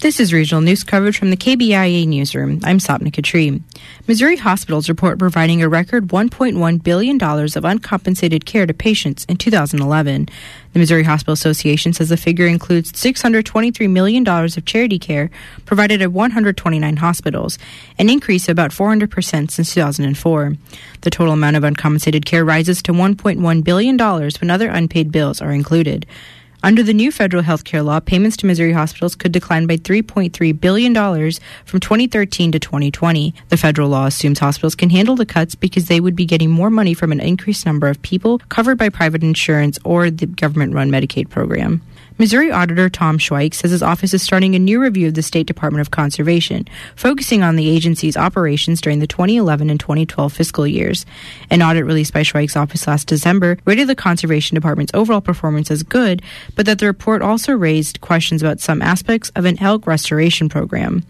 This is regional news coverage from the KBIA newsroom. I'm Sapna Katri. Missouri hospitals report providing a record $1.1 billion of uncompensated care to patients in 2011. The Missouri Hospital Association says the figure includes $623 million of charity care provided at 129 hospitals, an increase of about 400% since 2004. The total amount of uncompensated care rises to $1.1 billion when other unpaid bills are included. Under the new federal health care law, payments to Missouri hospitals could decline by $3.3 billion from 2013 to 2020. The federal law assumes hospitals can handle the cuts because they would be getting more money from an increased number of people covered by private insurance or the government-run Medicaid program. Missouri Auditor Tom Schweik says his office is starting a new review of the State Department of Conservation, focusing on the agency's operations during the 2011 and 2012 fiscal years. An audit released by Schweik's office last December rated the Conservation Department's overall performance as good, but that the report also raised questions about some aspects of an elk restoration program.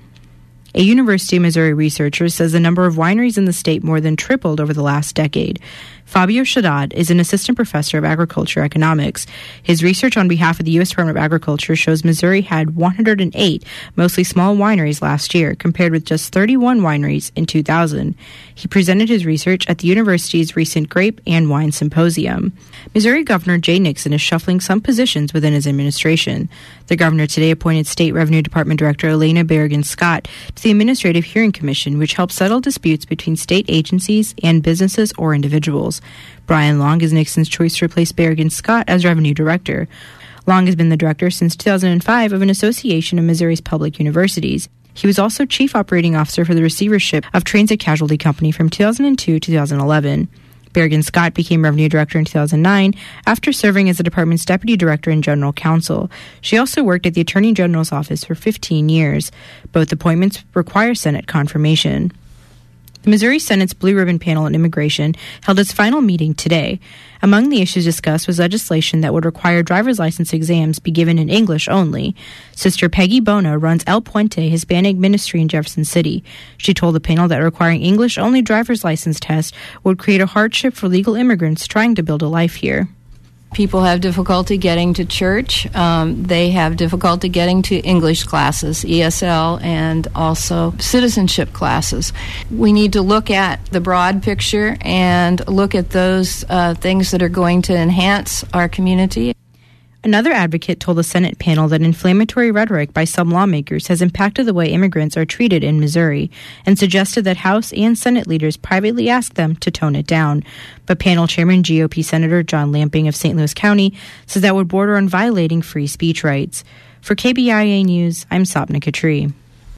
A University of Missouri researcher says the number of wineries in the state more than tripled over the last decade. Fabio Shaddad is an assistant professor of agriculture economics. His research on behalf of the U.S. Department of Agriculture shows Missouri had 108, mostly small wineries last year, compared with just 31 wineries in 2000. He presented his research at the university's recent Grape and Wine Symposium. Missouri Governor Jay Nixon is shuffling some positions within his administration. The governor today appointed State Revenue Department Director Elena Berrigan-Scott to the Administrative Hearing Commission, which helps settle disputes between state agencies and businesses or individuals. Brian Long is Nixon's choice to replace Berrigan-Scott as Revenue Director. Long has been the director since 2005 of an association of Missouri's public universities. He was also Chief Operating Officer for the receivership of Transit Casualty Company from 2002 to 2011. Berrigan-Scott became Revenue Director in 2009 after serving as the department's Deputy Director and General Counsel. She also worked at the Attorney General's office for 15 years. Both appointments require Senate confirmation. The Missouri Senate's Blue Ribbon Panel on Immigration held its final meeting today. Among the issues discussed was legislation that would require driver's license exams be given in English only. Sister Peggy Bona runs El Puente Hispanic Ministry in Jefferson City. She told the panel that requiring English-only driver's license tests would create a hardship for legal immigrants trying to build a life here. People have difficulty getting to church. They have difficulty getting to English classes, ESL, and also citizenship classes. We need to look at the broad picture and look at those things that are going to enhance our community. Another advocate told the Senate panel that inflammatory rhetoric by some lawmakers has impacted the way immigrants are treated in Missouri and suggested that House and Senate leaders privately ask them to tone it down. But panel chairman GOP Senator John Lamping of St. Louis County says that would border on violating free speech rights. For KBIA News, I'm Sapna Katri.